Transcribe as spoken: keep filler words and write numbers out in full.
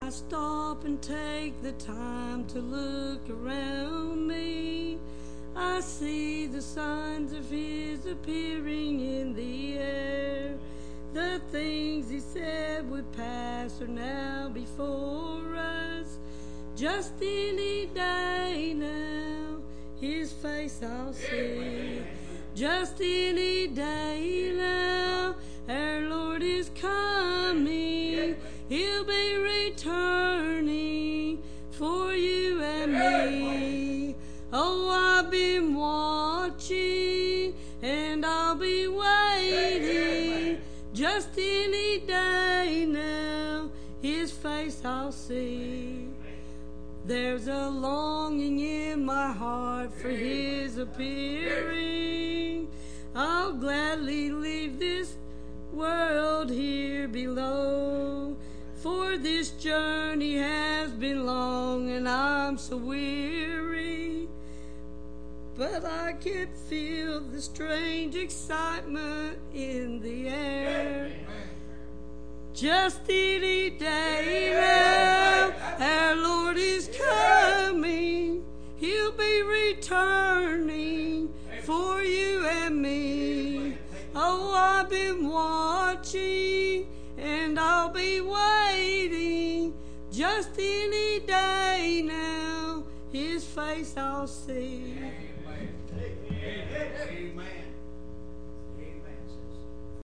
I stop and take the time to look around me. I see the signs of His appearing in the air. The things He said would pass are now before us. Just any day now, His face I'll see. Just any day now, our Lord is coming. He'll be returning for you and me. Oh, I've been watching and I'll be waiting. Just any day now, His face I'll see. There's a longing in my heart for His appearing. I'll gladly leave this world here below, for this journey has been long and I'm so weary. But I can feel the strange excitement in the air. Just any day now, our Lord is coming. He'll be returning for you and me. Oh, I've been watching and I'll be waiting. Just any day now, His face I'll see. Amen. Amen.